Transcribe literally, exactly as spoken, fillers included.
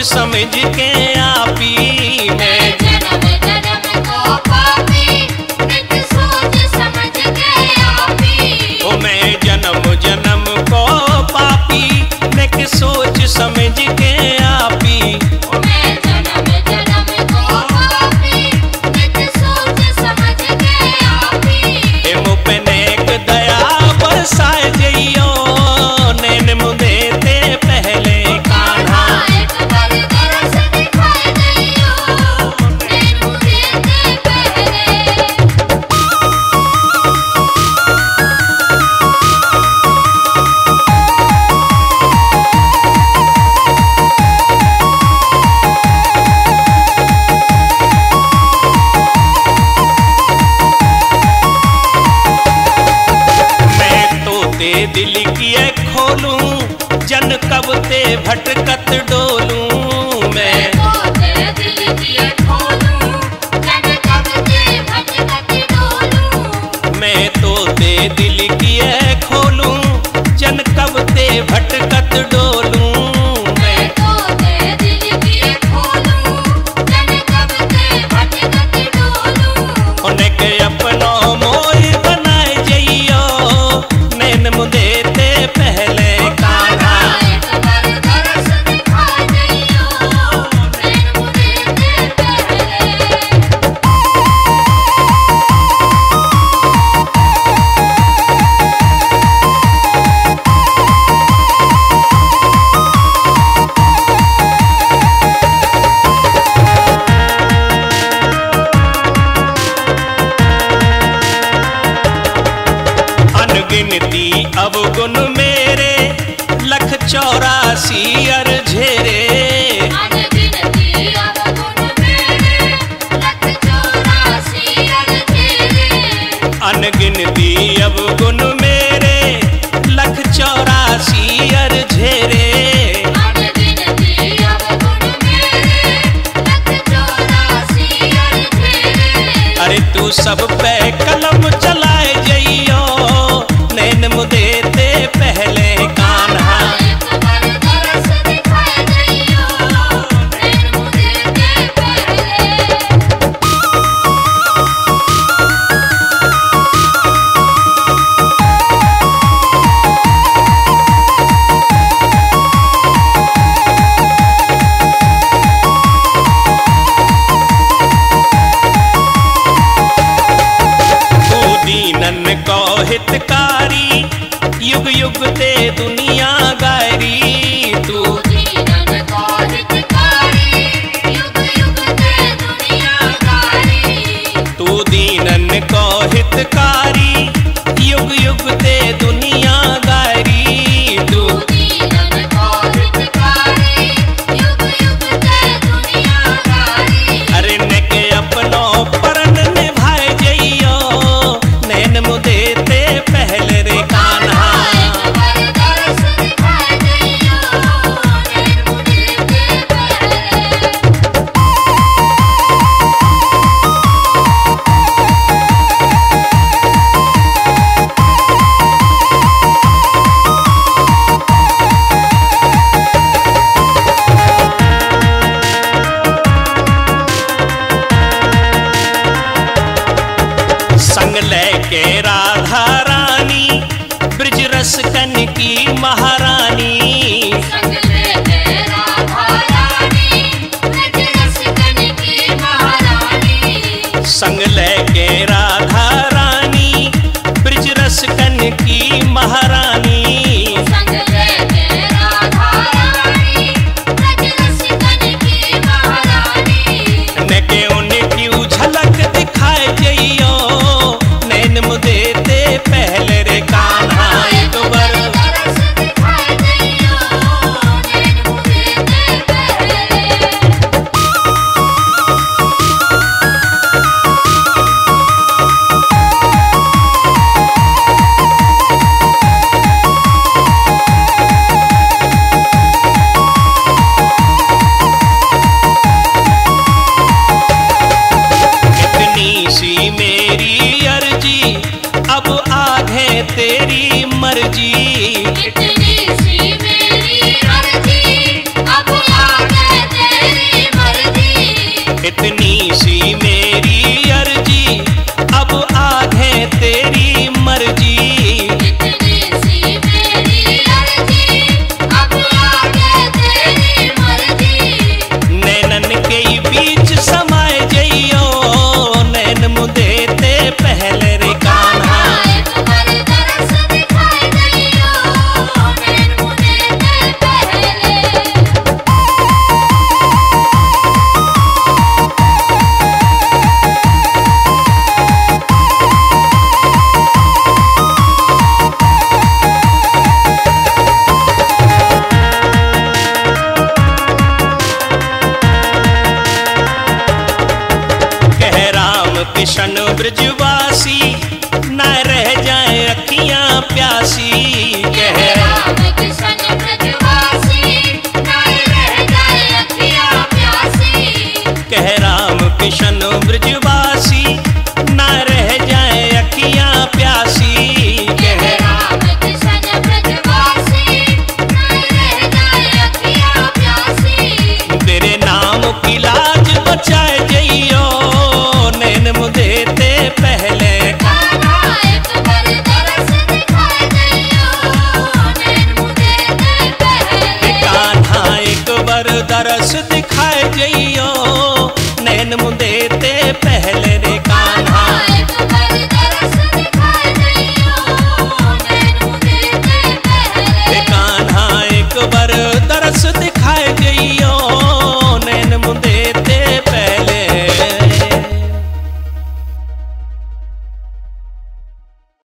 समझ के आपी मैं जन्म जन्म को पापी नित सोच समझ के आपी ओ मैं जन्म जन्म को पापी नित सोच समझ के आपी मैं जन्म जन्म को पापी नित सोच समझ के आपी ए मुझ नेक दया बरसाए जइयो नैन मुदे ते पहले कान्हा एक बार तरस दिखाए दैयो नैन मुझे ते पहले मैं तो ते दिल किए खोलूं जन कब ते भटकत डोलूं मैं तो तेरे दिल की खोलूं जन कब ते भटकत डोलूं मैं तो ते दिल किए खोलूं जन कब ते भटकत डोलूं मैं मैं तो तेरे दिल की खोलूं जन कब ते भटकत डोलूं उनके अपनो मोर बनाए जइयो नैन मुदे ते पहले कान्हा एक बार तरस दिखाए दैयो नैन मुझे ते पहले अनगिनती अवगुण मेरे लख चौरासी अर झेरे अनगिनती अवगुण मेरे लख चौरासी अर तेरे अनगिनती अवगुण मेरे लख चौरासी अर झेरे अनगिनती अवगुण मेरे लख चौरासी अर तेरे अरे तू सब पे कलम चलाए जइयो नैन मुदे ते पहले कान्हा एक बार तरस दिखाए दैयो नैन मुझे ते पहले तू दीनन को हितकारी युग युग ते दुनिया गायरी तू दीनन को हितकारी युग युग ते दुनिया कारी तू दीनन को हितकारी युग युग ते दुनिया गायरी तू दीनन को हितकारी युग युग ते दुनिया कारी अरे नेके अपनो परन निभाए जइयो नैन मुदे ते पहले रे कान्हा एक बार तरस दिखाए दैयो नैन मुझे ते पहले संग लेके राधा रानी ब्रिज रस कन की महारानी संग लेके राधा रानी ब्रज रस कन की महारानी संग लेके राधा रानी ब्रिज रस कन की महारानी संग लेके राधा रानी ब्रज रस कन की महारानी नेके उनकी झलक दिखाए जइयो नैन मुदे ते पहले रे कान्हा एक बार तरस दिखाए दैयो नैन मुझे ते पहले किशन ब्रजवासी न रह जाए अखियां प्यासी। कह राम किशन ब्रजवासी नाय रह जाए अखियां प्यासी। कह राम किशन ब्रजवासी न रह जाए अखियां प्यासी। कह राम किशन ब्रजवासी नाय रह जाए अखियां प्यासी। तेरे नाम की लाज